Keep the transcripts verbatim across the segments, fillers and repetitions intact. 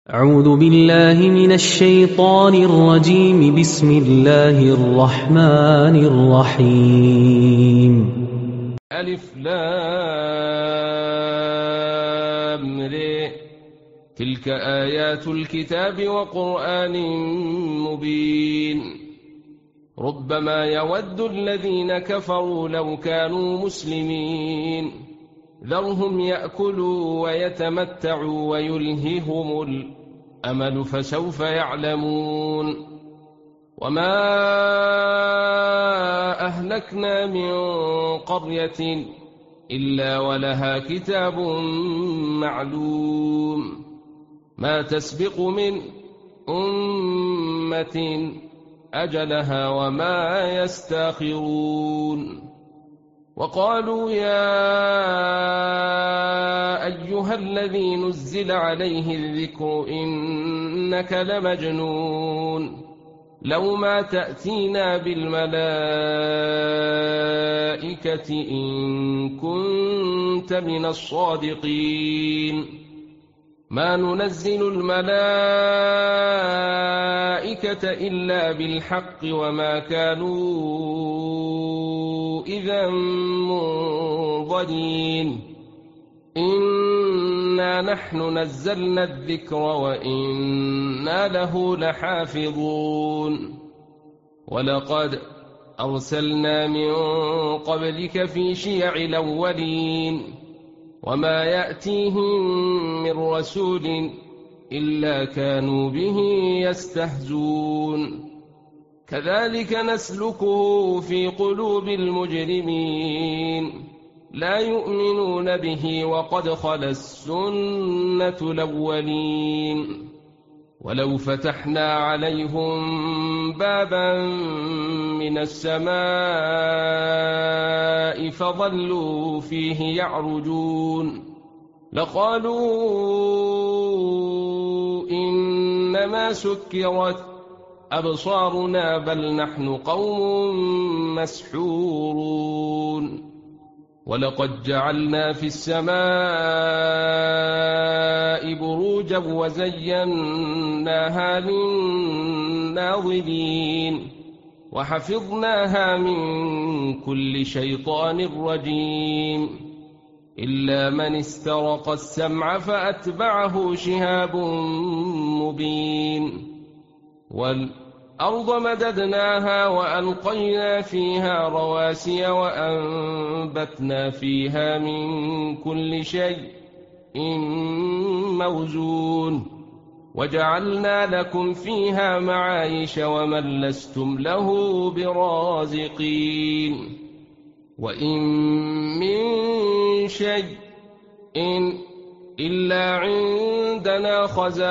أعوذ بالله من الشيطان الرجيم. بسم الله الرحمن الرحيم. ألف لام ر. تلك آيات الكتاب وقرآن مبين. ربما يود الذين كفروا لو كانوا مسلمين. ذرهم يأكلوا ويتمتعوا ويلههم الأمل فسوف يعلمون. وما أهلكنا من قرية إلا ولها كتاب معلوم ما تسبق من أمة أجلها وما يستاخرون. وقالوا يا أيها الذي نزل عليه الذكر إنك لمجنون لو ما تأتينا بالملائكة إن كنت من الصادقين. ما ننزل الملائكة إلا بالحق وما كانوا إذا منظرين. إنا نحن نزلنا الذكر وإنا له لحافظون. ولقد أرسلنا من قبلك في شيع الأولين وما يأتيهم من رسول إلا كانوا به يستهزون. كذلك نسلكه في قلوب المجرمين لا يؤمنون به وقد خلت السنة الأولين. ولو فتحنا عليهم بابا من السماء فظلوا فيه يعرجون لقالوا إنما سكرت أبصارنا بل نحن قوم مسحورون. ولقد جعلنا في السماء بروجا وزيناها للناظرين وحفظناها من كل شيطان رجيم إلا من استرق السمع فأتبعه شهاب مبين. والأرض مددناها وألقينا فيها رواسي وأنبتنا فيها من كل شيء موزون وجعلنا لكم فيها معايش ومن لستم له برازقين. وإن من شيء إلا عندنا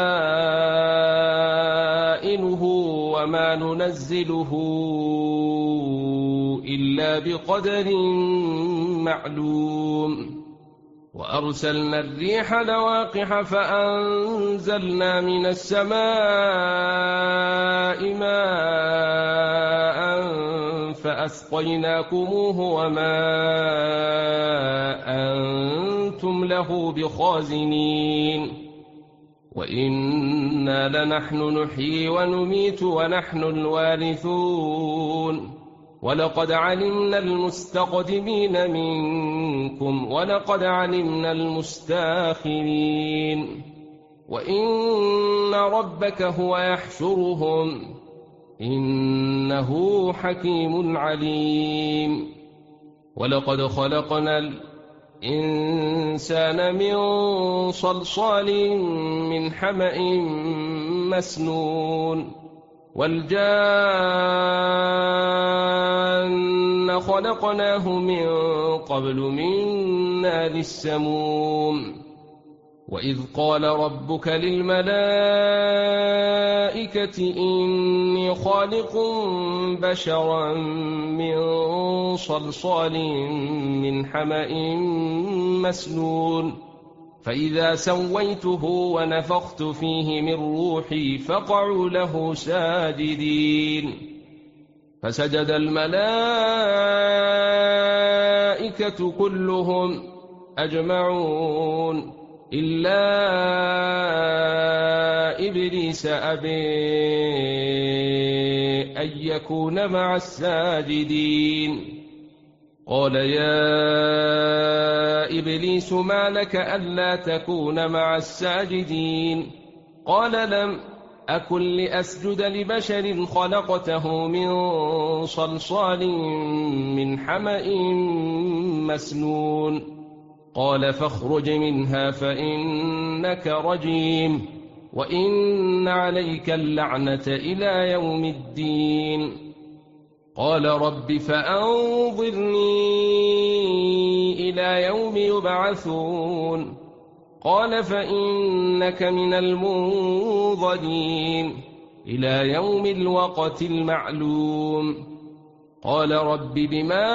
خزائنه وما ننزله إلا بقدر معلوم. وأرسلنا الريح لواقح فأنزلنا من السماء ماء فأسقيناكموه وما أنتم له بخازنين. وإنا لنحن نحيي ونميت ونحن الوارثون. ولقد علمنا المستقدمين منكم ولقد علمنا المستاخرين. وإن ربك هو يحشرهم إنه حكيم عليم. ولقد خلقنا الإنسان من صلصال من حمأ مسنون والجان خلقناه من قبل من نار السموم. وإذ قال ربك للملائكة إني خالق بشرا من صلصال من حمأ مسنون فإذا سويته ونفخت فيه من روحي فقعوا له ساجدين. فسجد الملائكة كلهم أجمعون إلا إبليس أبي أن يكون مع الساجدين قال يا إبليس ما لك ألا تكون مع الساجدين قال لم أكن لأسجد لبشر خلقته من صلصال من حمأ مسنون قال فاخرج منها فإنك رجيم وإن عليك اللعنة إلى يوم الدين قال رب فأنظرني إلى يوم يبعثون قال فإنك من المنظرين إلى يوم الوقت المعلوم قال رب بما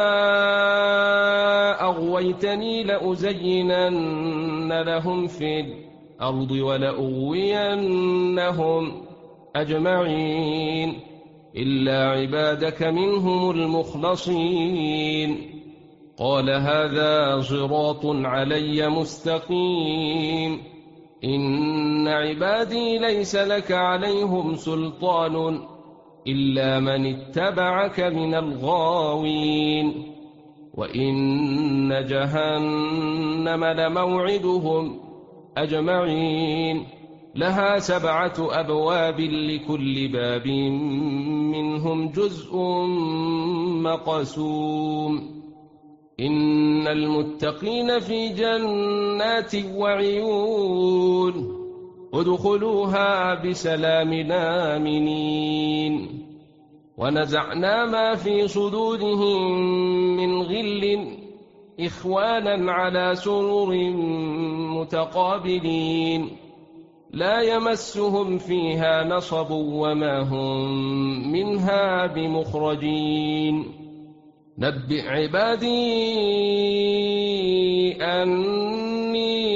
أغويتني لأزينن لهم في الأرض ولأغوينهم أجمعين إلا عبادك منهم المخلصين قال هذا صراط علي مستقيم إن عبادي ليس لك عليهم سلطان إلا من اتبعك من الغاوين وإن جهنم لموعدهم أجمعين لها سبعة أبواب لكل باب منهم جزء مقسوم إن المتقين في جنات وعيون ادخلوها بسلام آمنين ونزعنا ما في صدورهم من غل إخوانا على سرر متقابلين لا يمسهم فيها نصب وما هم منها بمخرجين نبئ عبادي أني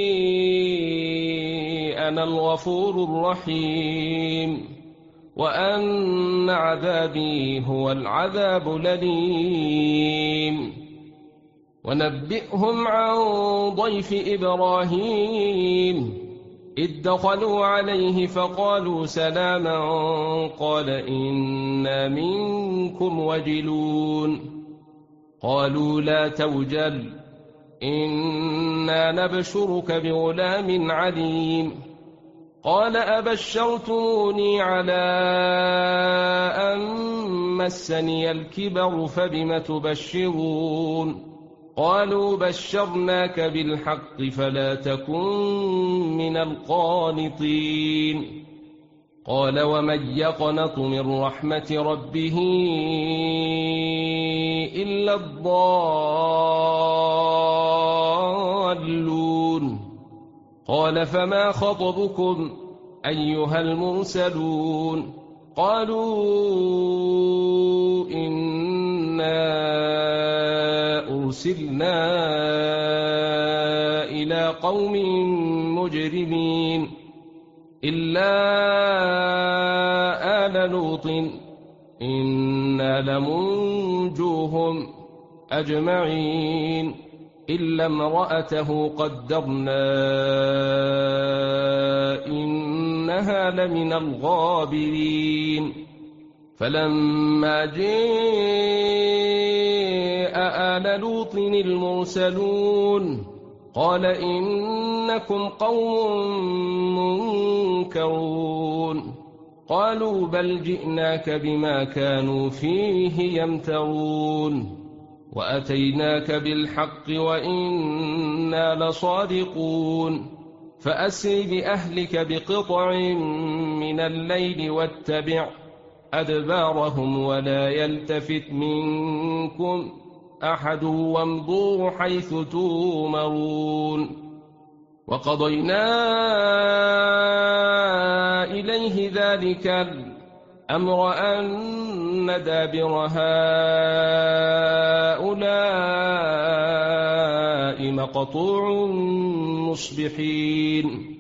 أنا الغفور الرحيم وأن عذابي هو العذاب الأليم ونبئهم عن ضيف إبراهيم إذ دخلوا عليه فقالوا سلاما قال إنا منكم وجلون قالوا لا توجل إنا نبشرك بغلام عليم قال أبشرتموني على أن مسني الكبر فبم تبشرون قالوا بشرناك بالحق فلا تكن من القانطين قال ومن يقنط من رحمة ربه إلا الضالون قال فما خطبكم أيها المرسلون قالوا إنا أرسلنا إلى قوم مجرمين إلا آل لوط إنا لمنجوهم أجمعين إلا امرأته قدرنا إنها لمن الغابرين فلما جاء آل لوط المرسلون قال إنكم قوم منكرون قالوا بل جئناك بما كانوا فيه يمترون وأتيناك بالحق وإنا لصادقون فأسر بأهلك بقطع من الليل واتبع أدبارهم ولا يلتفت منكم أحد وامضوا حيث تؤمرون وقضينا إليه ذلك الأمر أن دابر هؤلاء مقطوع مصبحين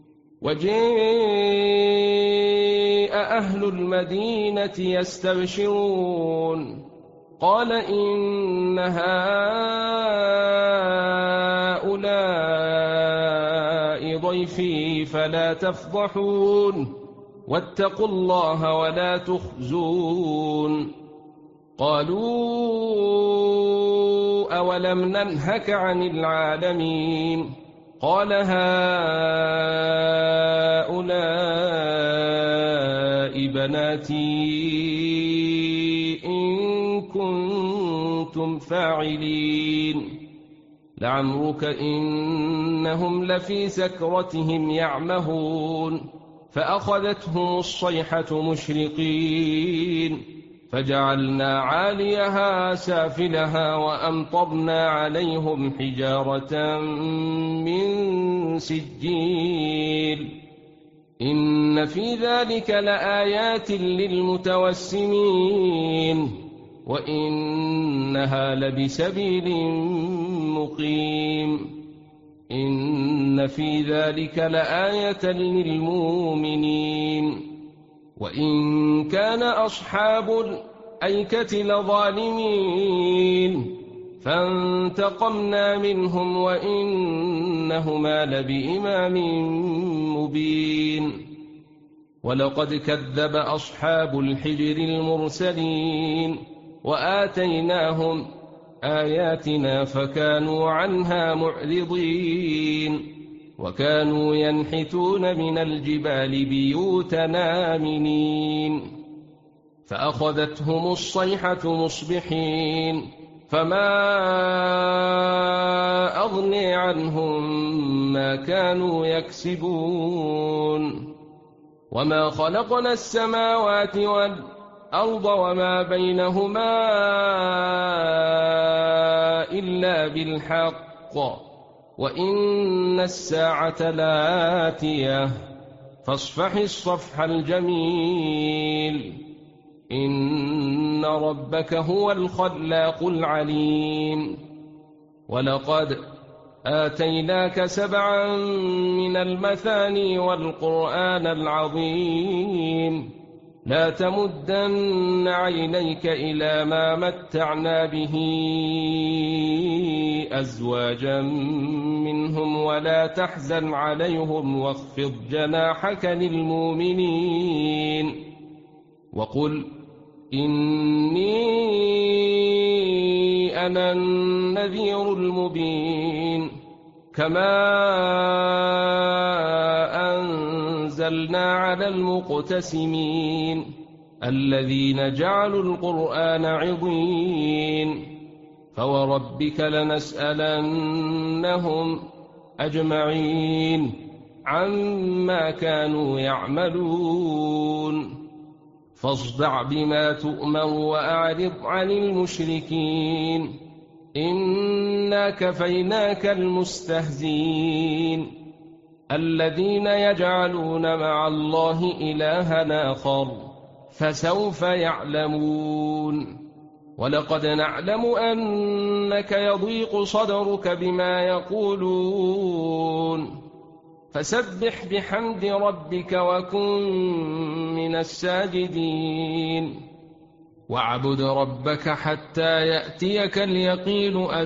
وجاء أهل المدينة يستبشرون قال إن هؤلاء ضيفي فلا تفضحون واتقوا الله ولا تخزون قالوا أولم ننهك عن العالمين قال هؤلاء بناتي إن كنتم فاعلين لعمرك إنهم لفي سكرتهم يعمهون فأخذتهم الصيحة مشرقين فجعلنا عاليها سافلها وأمطرنا عليهم حجارة من سجيل إن في ذلك لآيات للمتوسمين وإنها لبسبيل مقيم إن في ذلك لآية للمؤمنين وإن كان أصحاب الأيكة لظالمين فانتقمنا منهم وإنهما لبإمام مبين ولقد كذب أصحاب الحجر المرسلين وآتيناهم آياتنا فكانوا عنها معرضين وكانوا ينحتون من الجبال بيوتنا آمنين فأخذتهم الصيحة مصبحين فما أغني عنهم ما كانوا يكسبون وما خلقنا السماوات والأرض وما بينهما إلا بالحق وإن الساعة لآتية فاصفح الصفح الجميل إن ربك هو الخلاق العليم ولقد آتيناك سبعا من المثاني والقرآن العظيم لا تمدن عينيك إلى ما متعنا به أزواجا منهم ولا تحزن عليهم واخفض جناحك للمؤمنين وقل إني أنا النذير المبين كما أنزلنا على المقتسمين الذين جعلوا القرآن عضين فوربك لنسألنهم أجمعين عما كانوا يعملون فاصدع بما تؤمر وأعرض عن المشركين إنا كفيناك المستهزين الذين يجعلون مع الله إلها آخر فسوف يعلمون ولقد نعلم أنك يضيق صدرك بما يقولون فسبح بحمد ربك وكن من الساجدين واعبد ربك حتى يأتيك اليقين